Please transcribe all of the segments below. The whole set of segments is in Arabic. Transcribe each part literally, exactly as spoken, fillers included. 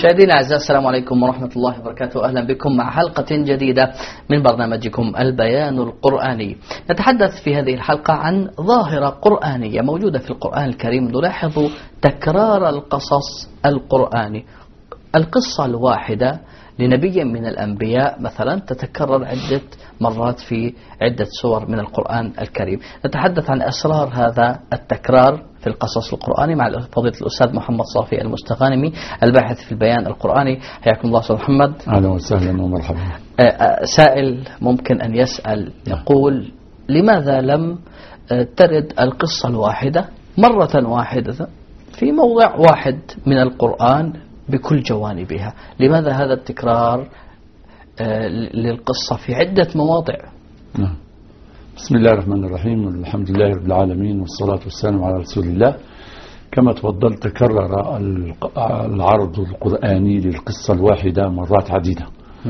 مشاهدينا الأعزاء، السلام عليكم ورحمة الله وبركاته. أهلا بكم مع حلقة جديدة من برنامجكم البيان القرآني. نتحدث في هذه الحلقة عن ظاهرة قرآنية موجودة في القرآن الكريم. نلاحظ تكرار القصص القرآني. القصة الواحدة لنبي من الأنبياء مثلا تتكرر عدة مرات في عدة سور من القرآن الكريم. نتحدث عن أسرار هذا التكرار في القصص القرآني مع فضيلة الأستاذ محمد صافي المستغانمي الباحث في البيان القرآني. حياكم الله أستاذ محمد. أهلا وسهلا ومرحبا. سائل ممكن أن يسأل يقول: لماذا لم ترد القصة الواحدة مرة واحدة في موضع واحد من القرآن بكل جوانبها؟ لماذا هذا التكرار للقصة في عدة مواضع؟ نعم. بسم الله الرحمن الرحيم، الحمد لله رب العالمين، والصلاة والسلام على رسول الله. كما تفضلت، تكرر العرض القرآني للقصة الواحدة مرات عديدة.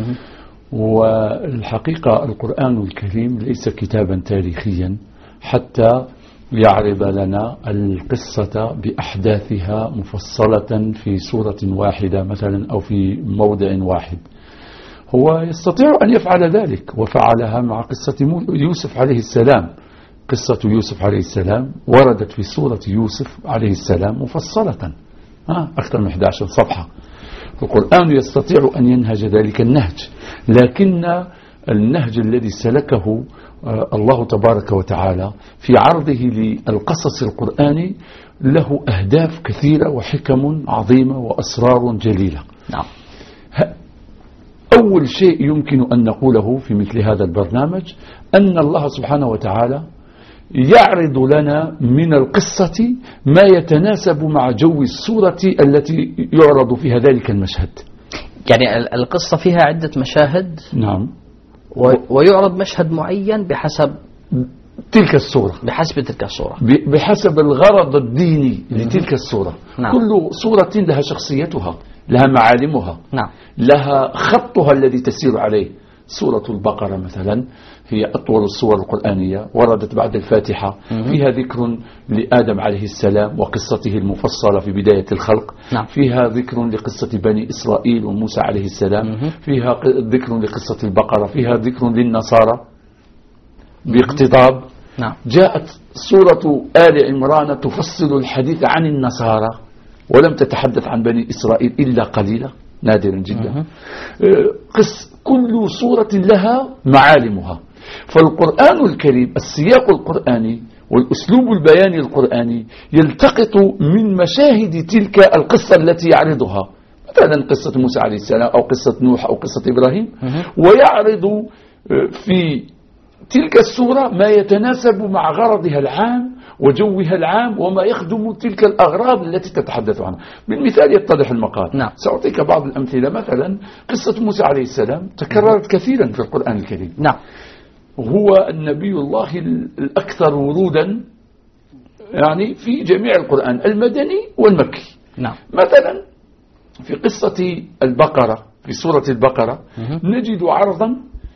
والحقيقة القرآن الكريم ليس كتابا تاريخيا حتى يعرض لنا القصة بأحداثها مفصلة في سورة واحدة مثلا أو في موضع واحد. هو يستطيع أن يفعل ذلك، وفعلها مع قصة يوسف عليه السلام. قصة يوسف عليه السلام وردت في سورة يوسف عليه السلام مفصلة أكثر من أحد عشر صفحة. القرآن يستطيع أن ينهج ذلك النهج، لكن النهج الذي سلكه الله تبارك وتعالى في عرضه للقصص القرآني له أهداف كثيرة وحكم عظيمة وأسرار جليلة. نعم. أول شيء يمكن أن نقوله في مثل هذا البرنامج أن الله سبحانه وتعالى يعرض لنا من القصة ما يتناسب مع جو السورة التي يعرض فيها ذلك المشهد. يعني القصة فيها عدة مشاهد. نعم. ويعرض مشهد معين بحسب تلك السورة، بحسب تلك السورة، بحسب الغرض الديني لتلك السورة. نعم. كل سورة لها شخصيتها، لها معالمها. نعم. لها خطها الذي تسير عليه. سورة البقرة مثلا هي أطول السور القرآنية، وردت بعد الفاتحة. فيها ذكر لآدم عليه السلام وقصته المفصلة في بداية الخلق. نعم. فيها ذكر لقصة بني إسرائيل وموسى عليه السلام. فيها ذكر لقصة البقرة. فيها ذكر للنصارى باقتضاب. نعم. جاءت سورة آل عمران تفصل الحديث عن النصارى ولم تتحدث عن بني إسرائيل إلا قليلا، نادرا جدا. قص كل سورة لها معالمها. فالقرآن الكريم السياق القرآني والأسلوب البياني القرآني يلتقط من مشاهد تلك القصة التي يعرضها، مثلا قصة موسى عليه السلام أو قصة نوح أو قصة إبراهيم، ويعرض في تلك السورة ما يتناسب مع غرضها العام وجوها العام وما يخدم تلك الأغراض التي تتحدث عنها. بالمثال يتضح المقال. نعم. سأعطيك بعض الأمثلة. مثلا قصة موسى عليه السلام تكررت كثيرا في القرآن الكريم. نعم. هو النبي الله الأكثر ورودا يعني في جميع القرآن المدني والمكي. نعم. مثلا في قصة البقرة، في سورة البقرة نجد عرضا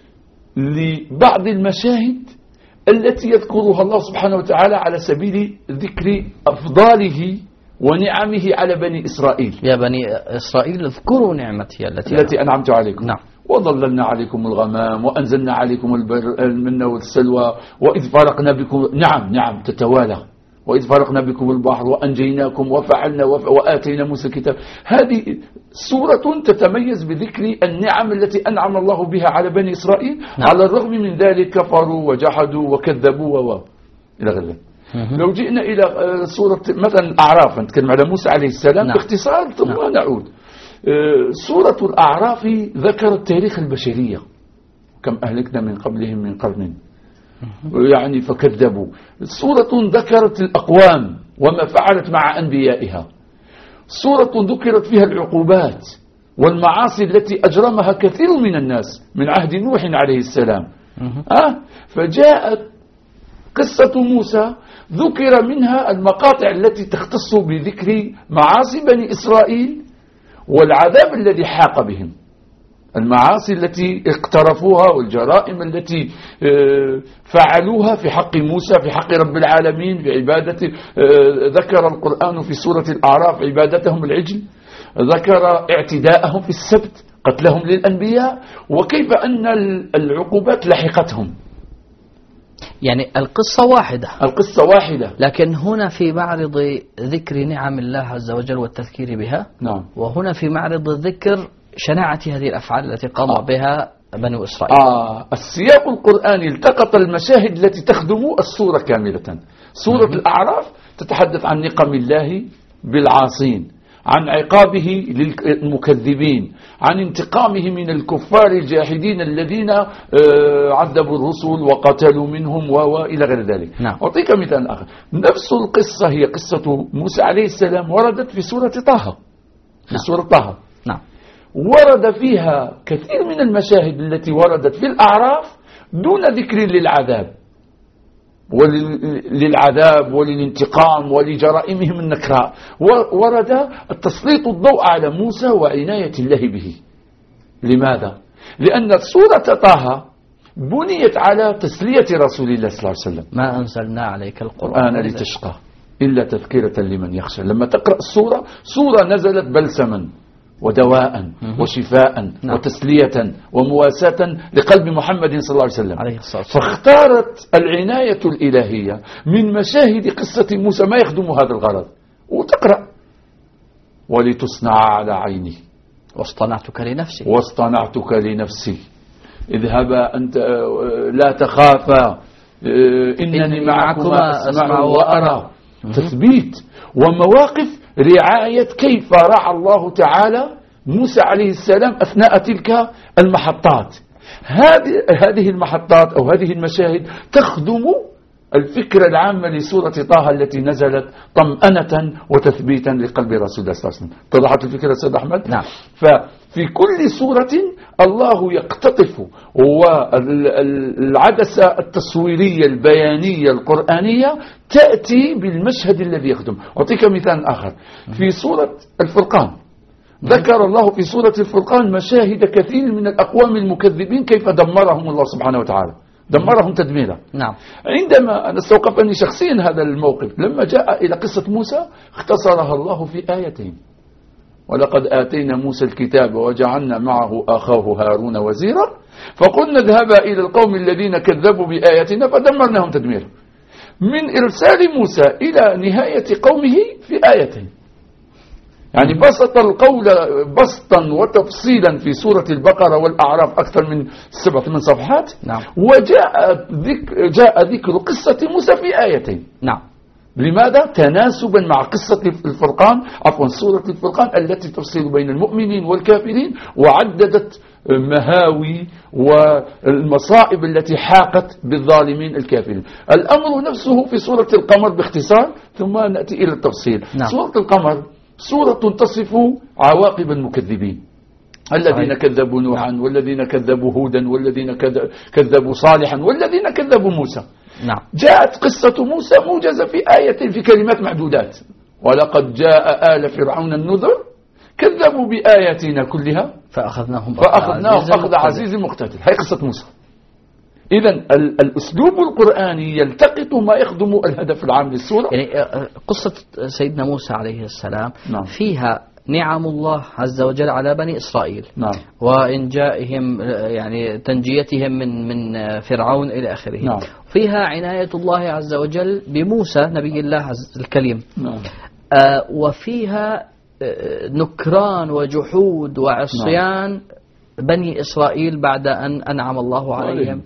لبعض المشاهد التي يذكرها الله سبحانه وتعالى على سبيل ذكر أفضاله ونعمه على بني إسرائيل. يا بني إسرائيل اذكروا نعمتي التي, التي أنعمت عليكم. نعم. وظللنا عليكم الغمام وأنزلنا عليكم المن والسلوى وإذ فرقنا بكم. نعم نعم تتوالى. وإذ فرقنا بكم البحر وأنجيناكم وفعلنا وف... وآتينا موسى الكتاب. هذه سورة تتميز بذكر النعم التي أنعم الله بها على بني إسرائيل. نعم. على الرغم من ذلك كفروا وجحدوا وكذبوا و إلى غير ذلك. لو جئنا إلى سورة مثلا الأعراف، نتكلم على موسى عليه السلام. نعم. باختصار ثم نعم. نعود. سورة الأعراف ذكرت تاريخ البشرية، كم أهلكنا من قبلهم من قرن يعني فكذبوا. سورة ذكرت الأقوام وما فعلت مع أنبيائها. سورة ذكرت فيها العقوبات والمعاصي التي أجرمها كثير من الناس من عهد نوح عليه السلام. أه؟ فجاءت قصة موسى ذكر منها المقاطع التي تختص بذكر معاصي بني إسرائيل والعذاب الذي حاق بهم، المعاصي التي اقترفوها والجرائم التي فعلوها في حق موسى في حق رب العالمين بعبادة. ذكر القرآن في سورة الأعراف عبادتهم العجل. ذكر اعتداءهم في السبت، قتلهم للأنبياء، وكيف أن العقوبات لحقتهم. يعني القصة واحدة القصة واحدة، لكن هنا في معرض ذكر نعم الله عز وجل والتذكير بها. نعم. وهنا في معرض ذكر شناعة هذه الأفعال التي قام آه. بها بنو إسرائيل. آه السياق القرآني التقط المشاهد التي تخدم الصورة كاملة. سورة الأعراف تتحدث عن نقم الله بالعاصين، عن عقابه للمكذبين، عن انتقامه من الكفار الجاحدين الذين عذبوا الرسل وقتلوا منهم وإلى غير ذلك. نعم. أعطيك مثال آخر. نفس القصة هي قصة موسى عليه السلام، وردت في سورة طه، في سورة طه. نعم. ورد فيها كثير من المشاهد التي وردت في الأعراف دون ذكر للعذاب وللعذاب وللانتقام ولجرائمهم النكراء. ورد التسليط الضوء على موسى وعناية الله به. لماذا؟ لأن سورة طه بنيت على تسلية رسول الله صلى الله عليه وسلم. ما أنزلنا عليك القرآن القرآن لتشقى إلا تذكرة لمن يخشى. لما تقرأ السورة، سورة نزلت بلسما ودواء وشفاء نعم. وتسلية ومواساة لقلب محمد صلى الله عليه وسلم عليه الصلاة والسلام. فاختارت العناية الإلهية من مشاهد قصة موسى ما يخدم هذا الغرض. وتقرأ ولتصنع على عيني واصطنعتك لنفسي واصطنعتك لنفسي اذهبا أنت لا تخافا إنني معكما أسمع وأرى. تثبيت ومواقف رعاية كيف رعى الله تعالى موسى عليه السلام أثناء تلك المحطات. هذه المحطات أو هذه المشاهد تخدم الفكرة العامة لسورة طه التي نزلت طمأنة وتثبيتا لقلب رسول الله صلى الله عليه وسلم. اتضحت الفكرة سيد أحمد؟ نعم. ففي كل سورة الله يقتطف والعدسة التصويرية البيانية القرآنية تأتي بالمشهد الذي يخدم. أعطيك مثال آخر. في سورة الفرقان ذكر الله في سورة الفرقان مشاهد كثير من الأقوام المكذبين كيف دمرهم الله سبحانه وتعالى، دمرهم تدميرا. نعم. عندما أنا استوقفني شخصيا هذا الموقف لما جاء إلى قصة موسى اختصرها الله في آيتين: ولقد آتينا موسى الكتاب وجعلنا معه أخاه هارون وزيرا فقلنا اذهبا إلى القوم الذين كذبوا بآياتنا فدمرناهم تدميرا. من إرسال موسى إلى نهاية قومه في آيتين. يعني بسط القول بسطا وتفصيلا في سورة البقرة والأعراف أكثر من سبع ثمان صفحات. نعم. وجاء ذكر, جاء ذكر قصة موسى في آيتين. نعم. لماذا؟ تناسبا مع قصة الفرقان، عفوا سورة الفرقان التي تفصل بين المؤمنين والكافرين وعددت مهاوي والمصائب التي حاقت بالظالمين الكافرين. الأمر نفسه في سورة القمر باختصار ثم نأتي إلى التفصيل. نعم. سورة القمر سورة تصف عواقب المكذبين الذين كذبوا نوحا والذين كذبوا هودا والذين كذبوا صالحا والذين كذبوا موسى. نعم. جاءت قصة موسى موجزة في آية في كلمات معدودات: ولقد جاء آل فرعون النذر كذبوا بآياتنا كلها فأخذناهم فأخذناهم أخذ عزيز مقتدر. هي قصة موسى. إذن الأسلوب القرآني يلتقط ما يخدم الهدف العام للسورة. يعني قصة سيدنا موسى عليه السلام نعم. فيها نعم الله عز وجل على بني إسرائيل. نعم. وإنجائهم يعني تنجيتهم من من فرعون إلى آخره. نعم. فيها عناية الله عز وجل بموسى نبي الله الكريم. نعم. آه وفيها آه نكران وجحود وعصيان نعم. بني إسرائيل بعد أن أنعم الله عليهم.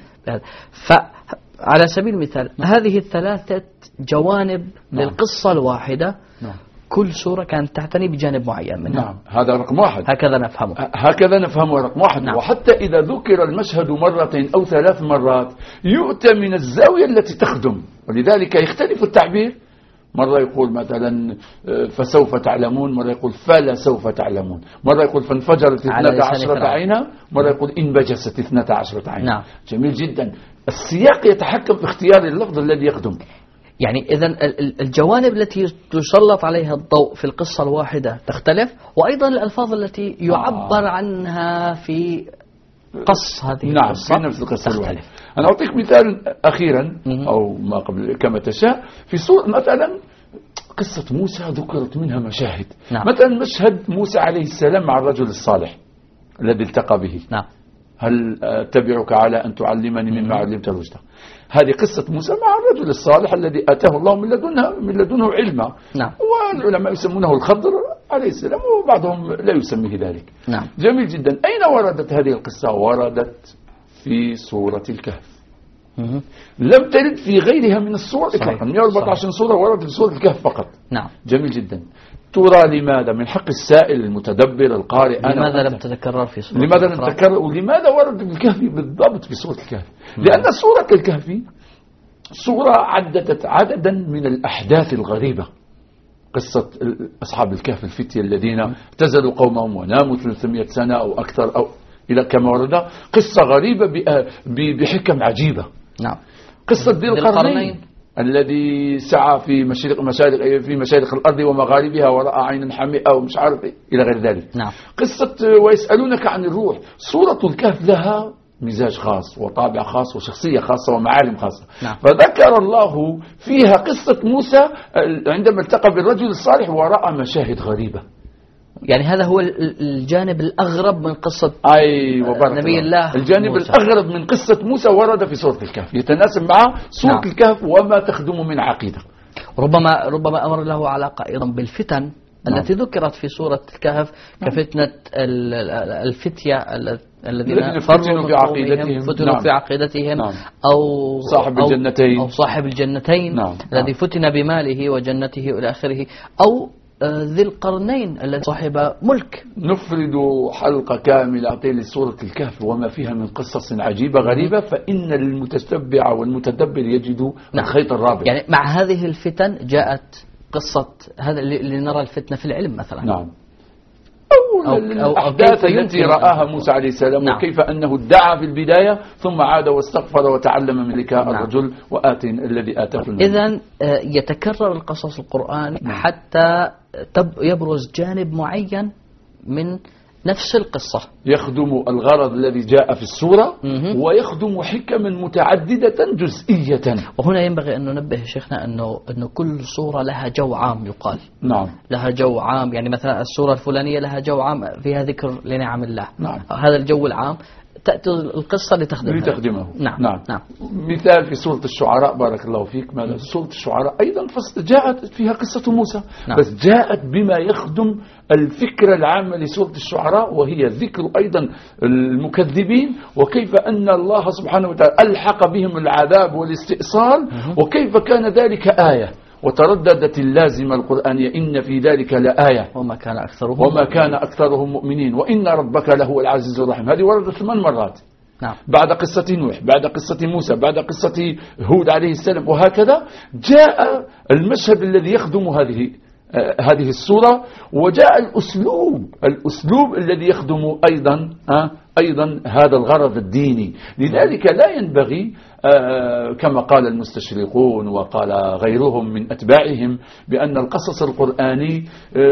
فعلى سبيل المثال نعم. هذه الثلاثة جوانب نعم. للقصة الواحدة. نعم. كل سورة كانت تعتني بجانب معين منها. نعم. هذا رقم واحد. هكذا نفهمه. هكذا نفهمه رقم واحد. نعم. وحتى إذا ذكر المشهد مرتين أو ثلاث مرات يؤتى من الزاوية التي تخدم، ولذلك يختلف التعبير. مرة يقول مثلا فسوف تعلمون، مرة يقول فلا سوف تعلمون، مرة يقول فانفجرت اثنتا عشرة عينا، مرة يقول انبجست اثنتا عشرة عينا. نعم. جميل جدا. السياق يتحكم في اختيار اللفظ الذي يخدم. يعني إذن الجوانب التي تسلط عليها الضوء في القصة الواحدة تختلف، وأيضا الألفاظ التي يعبر آه. عنها في قص هذه نعم القصة في نفس القصة الواحدة. أنا أعطيك مثال أخيرا أو ما قبل كما تشاء. في سورة مثلا قصة موسى ذكرت منها مشاهد. نعم. مثلا مشهد موسى عليه السلام مع الرجل الصالح الذي التقى به. نعم. هل أتبعك على أن تعلمني مما علمت رشدا. هذه قصة موسى مع الرجل الصالح الذي آتاه الله من لدنه من لدنه علما. نعم. والعلماء يسمونه الخضر عليه السلام وبعضهم لا يسميه ذلك. نعم. جميل جدا. أين وردت هذه القصة؟ وردت في سورة الكهف. مه. لم ترد في غيرها من السور إطلاقا. مئة وأربعة عشر سورة وردت في سورة الكهف فقط. نعم. جميل جدا. ترى لماذا؟ من حق السائل المتدبر القارئ لماذا لم تتكرر في سورة لماذا لم تتكرر ولماذا ورد في الكهف بالضبط في سورة الكهف؟ لأن سورة الكهف سورة عددت عددا من الأحداث الغريبة. قصة أصحاب الكهف الفتية الذين اعتزلوا قومهم وناموا ثلاثمائة سنة أو أكثر أو إلى كما ورد. قصة غريبة بحكم عجيبة. نعم. قصة ذي القرنين الذي سعى في مشارق مشارق في مشارق الأرض ومغاربها ورأى عينا حمئة ومش عارف إلى غير ذلك. نعم. قصة ويسألونك عن الروح. سورة الكهف لها مزاج خاص وطابع خاص وشخصية خاصة ومعالم خاصة. نعم. فذكر الله فيها قصة موسى عندما التقى بالرجل الصالح ورأى مشاهد غريبة. يعني هذا هو الجانب الأغرب من قصة أيوة نبي الله الجانب موسى. الأغرب من قصة موسى ورد في سورة الكهف يتناسب مع سورة نعم. الكهف وما تخدم من عقيدة. ربما ربما أمر له علاقة أيضا بالفتن. نعم. التي ذكرت في سورة الكهف كفتنة الفتية الذين فتنوا في عقيدتهم, فتنوا نعم. في عقيدتهم نعم. أو صاحب الجنتين أو صاحب الجنتين نعم. الذي نعم. فتن بماله وجنته إلى آخره أو ذي القرنين الذي صاحب ملك. نفرد حلقة كاملة لسورة الكهف وما فيها من قصص عجيبة غريبة فإن المتتبع والمتدبر يجد نعم. الخيط الرابع. يعني مع هذه الفتن جاءت قصة هذا اللي نرى الفتنة في العلم مثلا. نعم. أو, أو الأحداث التي رآها موسى عليه السلام. نعم. وكيف أنه ادعى في البداية ثم عاد واستغفر وتعلم من ذكاء نعم. الرجل وآتين الذي آتاه. إذن يتكرر القصص القرآني نعم. حتى يبرز جانب معين من نفس القصة يخدم الغرض الذي جاء في السورة مه. ويخدم حكما متعددة جزئية. وهنا ينبغي أن ننبه شيخنا أنه, أنه كل سورة لها جو عام يقال. نعم. لها جو عام. يعني مثلا السورة الفلانية لها جو عام فيها ذكر لنعم الله. نعم. هذا الجو العام تأتي القصة لتخدمه. لتخدمه. نعم. نعم. نعم. مثال في سورة الشعراء بارك الله فيك. ماذا سورة الشعراء أيضا فصل جاءت فيها قصة موسى. نعم. بس جاءت بما يخدم الفكرة العامة لسورة الشعراء وهي ذكر أيضا المكذبين وكيف أن الله سبحانه وتعالى ألحق بهم العذاب والاستئصال وكيف كان ذلك آية. وترددت اللازمة القرآنية إن في ذلك لآية وما كان أكثرهم وما كان أكثرهم مؤمنين وإن ربك لهو العزيز الرحيم. هذه وردت ثمان مرات. نعم. بعد قصة نوح بعد قصة موسى بعد قصة هود عليه السلام وهكذا جاء المشهد الذي يخدم هذه آه هذه السورة وجاء الأسلوب الأسلوب الذي يخدم أيضا آه أيضا هذا الغرض الديني. لذلك لا ينبغي آه كما قال المستشرقون وقال غيرهم من أتباعهم بأن القصص القرآني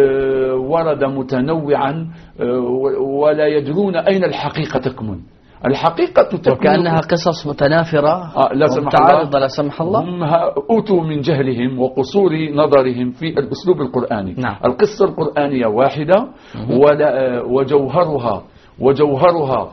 آه ورد متنوعا آه ولا يدرون أين الحقيقة تكمن. الحقيقة تكمن وكأنها قصص متنافرة آه لا سمح ومتعارضة لا سمح الله. هم أوتوا من جهلهم وقصور نظرهم في الأسلوب القرآني. نعم. القصة القرآنية واحدة ولا وجوهرها وجوهرها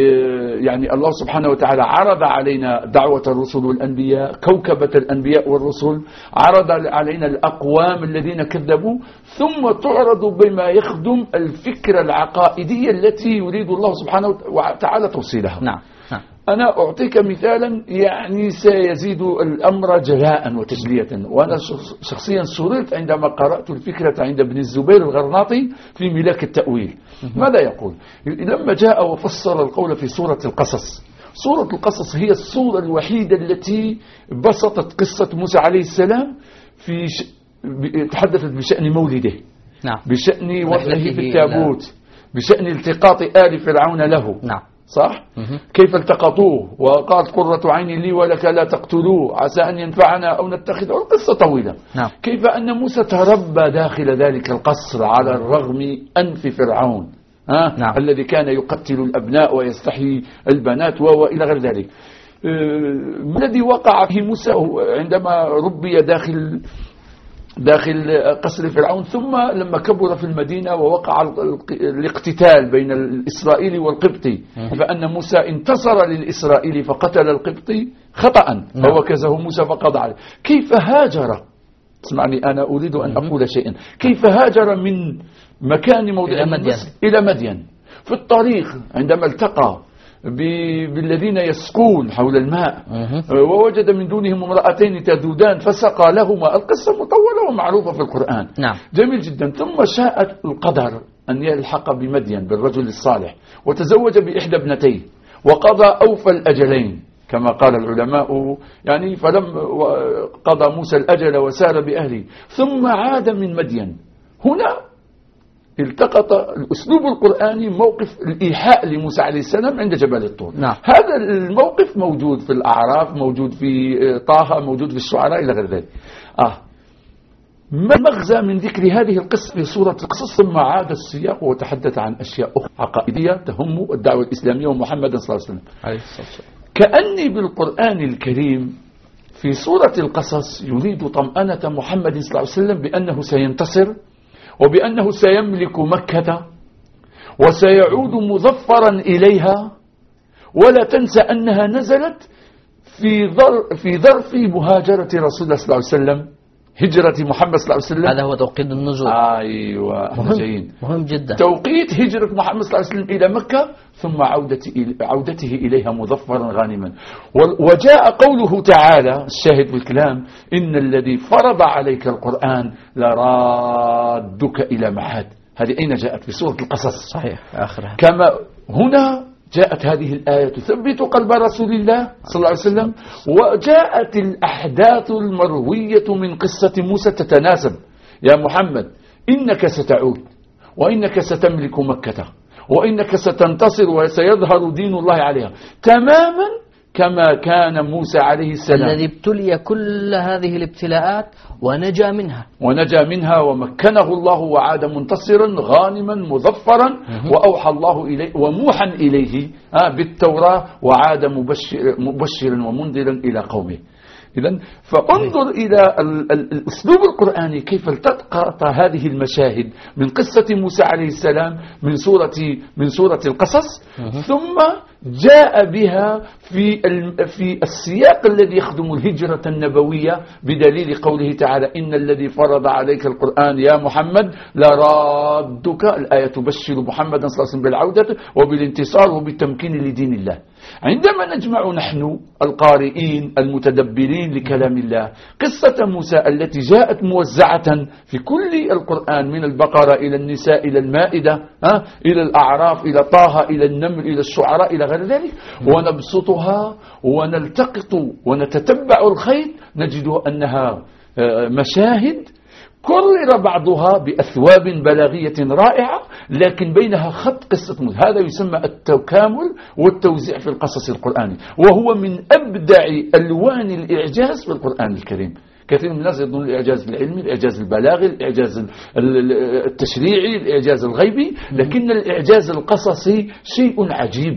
يعني الله سبحانه وتعالى عرض علينا دعوة الرسل والأنبياء كوكبة الأنبياء والرسل عرض علينا الأقوام الذين كذبوا ثم تعرض بما يخدم الفكرة العقائدية التي يريد الله سبحانه وتعالى توصيلها. نعم. نعم. أنا أعطيك مثالا يعني سيزيد الأمر جلاء وتجلية. وأنا شخصيا سررت عندما قرأت الفكرة عند ابن الزبير الغرناطي في ملاك التأويل. ماذا يقول؟ لما جاء وفسر القول في سورة القصص. سورة القصص هي السورة الوحيدة التي بسطت قصة موسى عليه السلام في ش... تحدثت بشأن مولده. نعم. بشأن وضعه في التابوت بشأن التقاط آل فرعون له. نعم. صح؟ كيف التقطوه وقالت قرة عين لي ولك لا تقتلوه عسى أن ينفعنا أو نتخذه. القصة طويلة. نعم. كيف أن موسى تربى داخل ذلك القصر على الرغم أنف فرعون ها؟ نعم. الذي كان يقتل الأبناء ويستحيي البنات وإلى غير ذلك. ما الذي وقع في موسى عندما ربي داخل داخل قصر فرعون، ثم لما كبر في المدينة ووقع الاقتتال بين الإسرائيلي والقبطي، فأن موسى انتصر للإسرائيلي فقتل القبطي خطأ فوكزه موسى فقضى عليه. كيف هاجر، اسمعني أنا أريد أن أقول شيئا، كيف هاجر من مكان موضع إلى مدين. إلى مدين في الطريق عندما التقى بالذين يسقون حول الماء ووجد من دونهم امرأتين تذودان فسقى لهما. القصة مطولة ومعروفة في القرآن. نعم. جميل جدا. ثم شاء القدر أن يلحق بمدين بالرجل الصالح وتزوج بإحدى ابنتيه وقضى أوفى الأجلين كما قال العلماء، يعني فلم قضى موسى الأجل وسار بأهله ثم عاد من مدين. هنا التقط الأسلوب القرآني موقف الإيحاء لموسى عليه السلام عند جبل الطور. نعم. هذا الموقف موجود في الأعراف، موجود في طه، موجود في الشعراء إلى غير ذلك. آه. ما المغزى من ذكر هذه القصة في سورة القصص؟ ثم عاد السياق وتحدث عن أشياء أخرى عقائدية تهم الدعوة الإسلامية ومحمد صلى الله عليه وسلم. عليه الصلاة والسلام. كأني بالقرآن الكريم في سورة القصص يريد طمأنة محمد صلى الله عليه وسلم بأنه سينتصر وبأنه سيملك مكة وسيعود مظفرا إليها. ولا تنسى أنها نزلت في ظرف, في ظرف مهاجرة رسول الله صلى الله عليه وسلم، هجرة محمد صلى الله عليه وسلم. هذا هو توقيت النزول. أيوة مهم, مهم جدا. توقيت هجرة محمد صلى الله عليه وسلم إلى مكة ثم عودته, عودته إليها مظفرا غانما. وجاء قوله تعالى الشاهد بالكلام: إن الذي فرض عليك القرآن لرادك إلى معاد. هذه أين جاءت؟ في سورة القصص. صحيح آخرها. كما هنا جاءت هذه الآية تثبت قلب رسول الله صلى الله عليه وسلم، وجاءت الأحداث المروية من قصة موسى تتناسب. يا محمد إنك ستعود وإنك ستملك مكة وإنك ستنتصر وسيظهر دين الله عليها تماما كما كان موسى عليه السلام الذي ابتلي كل هذه الابتلاءات ونجا منها ونجا منها ومكنه الله وعاد منتصرا غانما مظفرا. وأوحى الله إليه وموحا إليه بالتوراة وعاد مبشر مبشرا ومنذرا إلى قومه. إذن فانظر إلى الأسلوب القرآني كيف التقط هذه المشاهد من قصة موسى عليه السلام من سورة من سورة القصص ثم جاء بها في في السياق الذي يخدم الهجرة النبوية بدليل قوله تعالى: إن الذي فرض عليك القرآن يا محمد لرادك. الآية تبشر محمدا صلى الله عليه وسلم بالعودة وبالانتصار وبالتمكين لدين الله. عندما نجمع نحن القارئين المتدبرين لكلام الله قصة موسى التي جاءت موزعة في كل القرآن من البقرة إلى النساء إلى المائدة ها إلى الأعراف إلى طه إلى النمل إلى الشعراء إلى غير ذلك، ونبسطها ونلتقط ونتتبع الخيط نجد أنها مشاهد كرر بعضها بأثواب بلاغية رائعة لكن بينها خط قصة موسى. هذا يسمى التكامل والتوزيع في القصص القرآني، وهو من أبدع ألوان الإعجاز في القرآن الكريم. كثير من الناس يظنون الإعجاز العلمي، الإعجاز البلاغي، الإعجاز التشريعي، الإعجاز الغيبي، لكن الإعجاز القصصي شيء عجيب.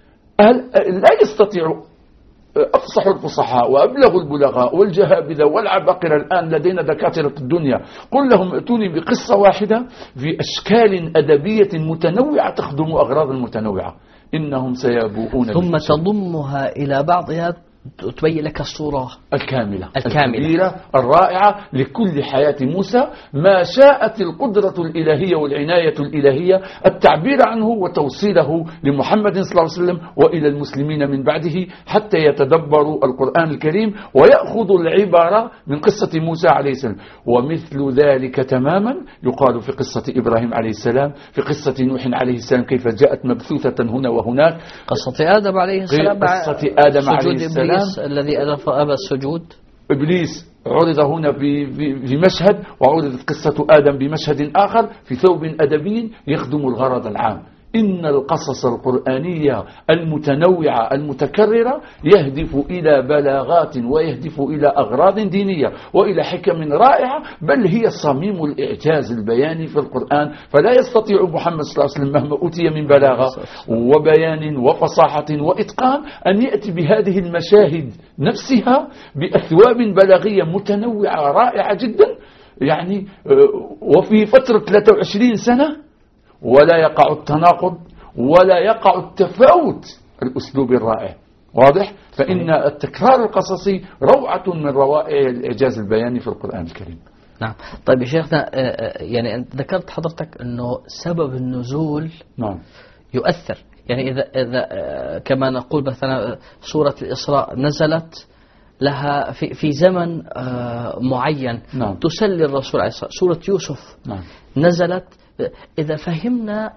لا يستطيع أفصح الفصحاء وأبلغ البلغاء والجهابذة والعباقرة الآن لدينا دكاترة الدنيا، قل لهم ائتوني بقصة واحدة في أشكال أدبية متنوعة تخدم أغراض متنوعة، إنهم سيبوؤون ثم تضمها إلى بعضها تبين لك الصورة الكاملة الكاملة الكبيرة الرائعة لكل حياة موسى، ما شاءت القدرة الإلهية والعناية الإلهية التعبير عنه وتوصيله لمحمد صلى الله عليه وسلم وإلى المسلمين من بعده حتى يتدبروا القرآن الكريم ويأخذوا العبارة من قصة موسى عليه السلام. ومثل ذلك تماما يقال في قصة إبراهيم عليه السلام، في قصة نوح عليه السلام كيف جاءت مبثوثة هنا وهناك، قصة آدم عليه السلام، قصة آدم عليه السلام الذي أبى السجود. إبليس عرض هنا في مشهد، وعرضت قصة آدم بمشهد آخر في ثوب أدبي يخدم الغرض العام. إن القصص القرآنية المتنوعة المتكررة يهدف إلى بلاغات ويهدف إلى أغراض دينية وإلى حكم رائعة، بل هي صميم الإعجاز البياني في القرآن. فلا يستطيع محمد صلى الله عليه وسلم مهما أوتي من بلاغة وبيان وفصاحة وإتقان أن يأتي بهذه المشاهد نفسها بأثواب بلاغية متنوعة رائعة جدا يعني وفي فترة ثلاثة وعشرين سنة، ولا يقع التناقض ولا يقع التفاوت الأسلوبي الرائع. واضح؟ فإن التكرار القصصي روعة من روائع الإعجاز البياني في القرآن الكريم. نعم. طيب يا شيخنا، يعني أنت ذكرت حضرتك أنه سبب النزول نعم يؤثر. يعني إذا إذا كما نقول مثلا سورة الإسراء نزلت لها في في زمن معين، نعم. تسلي الرسول عليه الصلاة والسلام. سورة يوسف نعم. نزلت. إذا فهمنا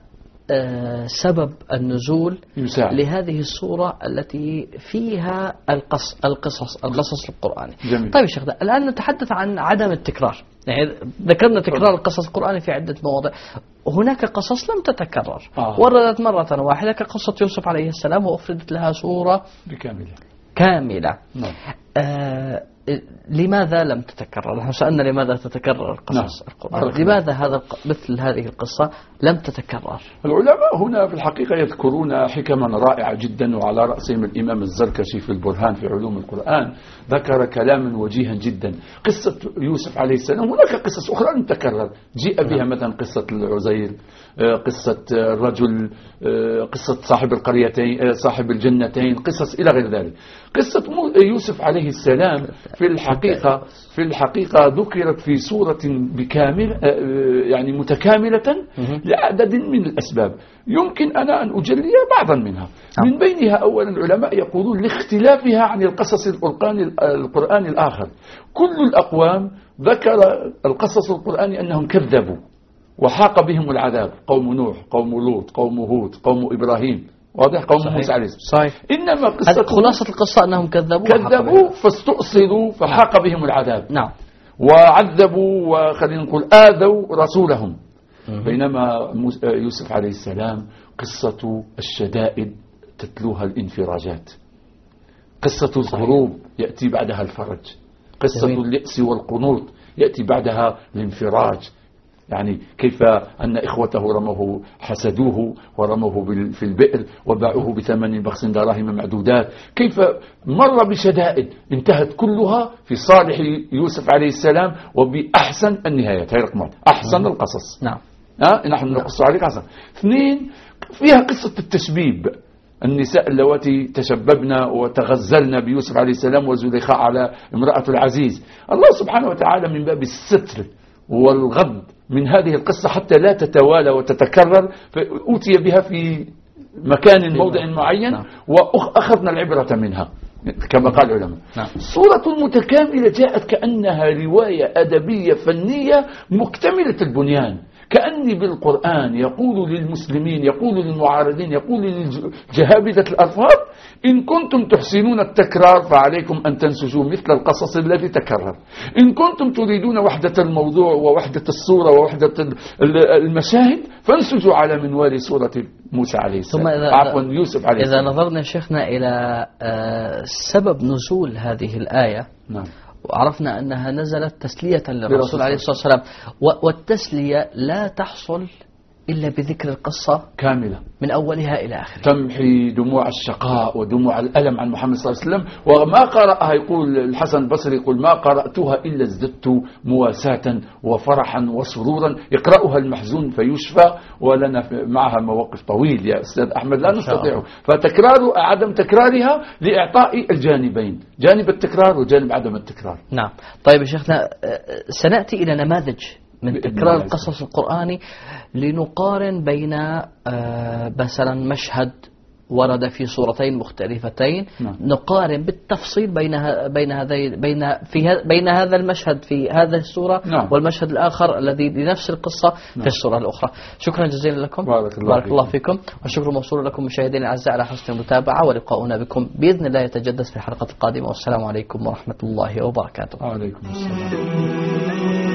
سبب النزول يساعد. لهذه السورة التي فيها القص القصص القصص القرآني. جميل. طيب يا شيخ، الآن نتحدث عن عدم التكرار. يعني ذكرنا تكرار القصص القرآني في عدة مواضع. هناك قصص لم تتكرر، آه. وردت مرة واحدة كقصة يوسف عليه السلام، وأفردت لها سورة بكاملة كاملة. نعم. آه لماذا لم تتكرر؟ نحن سألنا لماذا تتكرر القصص نعم. القرآن، لماذا هذا مثل هذه القصة لم تتكرر؟ العلماء هنا في الحقيقة يذكرون حكما رائعة جدا، وعلى رأسهم الإمام الزركشي في البرهان في علوم القرآن ذكر كلاما وجيها جدا. قصة يوسف عليه السلام هناك قصص أخرى لم تتكرر، جيء بها مثلا قصة العزير، قصة الرجل، قصة صاحب القريتين، صاحب الجنتين، قصص إلى غير ذلك. قصة يوسف عليه السلام في الحقيقة في الحقيقة ذكرت في سورة بكامل يعني متكاملة لعدد من الأسباب، يمكن أنا أن أجلي بعضا منها. من بينها أولا العلماء يقولون لاختلافها عن القصص القرآني القرآني الآخر. كل الأقوام ذكر القصص القرآني أنهم كذبوا وحاق بهم العذاب، قوم نوح، قوم لوط، قوم هود، قوم إبراهيم، واضح، قوم صحيح. موسى عليه السلام. صحيح. إنما قصة خلاصة القصة أنهم كذبوا كذبوا فاستؤصلوا فحاق بهم العذاب. نعم. وعذبوا وخلينا نقول آذوا رسولهم. بينما يوسف عليه السلام قصة الشدائد تتلوها الانفراجات، قصة الغروب يأتي بعدها الفرج، قصة اليأس والقنوط يأتي بعدها الانفراج. يعني كيف أن إخوته رموه حسدوه ورموه في البئر وباعوه بثمن بخس دراهم معدودات، كيف مر بشدائد انتهت كلها في صالح يوسف عليه السلام وبأحسن النهايات. هي رقم أحسن القصص. نعم. أه؟ نحن نقص عليك أحسن. اثنين، فيها قصة التشبيب، النساء اللواتي تشببن وتغزلن بيوسف عليه السلام وزليخاء على امرأة العزيز. الله سبحانه وتعالى من باب الستر والغض من هذه القصة حتى لا تتوالى وتتكرر، فأوتي بها في مكان موضع معين وأخذنا العبرة منها كما قال العلماء. صورة متكاملة جاءت كأنها رواية أدبية فنية مكتملة البنيان، كأني بالقرآن يقول للمسلمين، يقول للمعارضين، يقول للجهابذة الألفاظ: إن كنتم تحسنون التكرار فعليكم أن تنسجوا مثل القصص الذي تكرر. إن كنتم تريدون وحدة الموضوع ووحدة الصورة ووحدة المشاهد فانسجوا على منوال سورة موسى عليه السلام، عفوا يوسف عليه السلام. إذا نظرنا شيخنا إلى سبب نزول هذه الآية، نعم، وعرفنا أنها نزلت تسلية للرسول عليه الصلاة والسلام، والتسلية لا تحصل إلا بذكر القصة كاملة من أولها إلى آخرها، تمحي دموع الشقاء ودموع الألم عن محمد صلى الله عليه وسلم. وما قرأها، يقول الحسن البصري، يقول: ما قرأتها إلا ازددت مواساة وفرحا وسرورا. يقرأها المحزون فيشفى، ولنا معها مواقف طويل يا أستاذ أحمد لا نستطيع، فتكرار عدم تكرارها لإعطاء الجانبين، جانب التكرار وجانب عدم التكرار. نعم. طيب يا شيخنا، سنأتي إلى نماذج من تكرار القصص القرآني لنقارن بين مثلا مشهد ورد في سورتين مختلفتين، نعم، نقارن بالتفصيل بين بين هذين بين في بين هذا المشهد في هذه السورة، نعم، والمشهد الآخر الذي لنفس القصة، نعم، في السورة الأخرى. شكرا جزيلا لكم، بارك الله, بارك الله فيكم، والشكر موصول لكم مشاهدينا الأعزاء على حسن المتابعة، ولقاؤنا بكم بإذن الله يتجدد في الحلقة القادمة، والسلام عليكم ورحمة الله وبركاته. وعليكم السلام.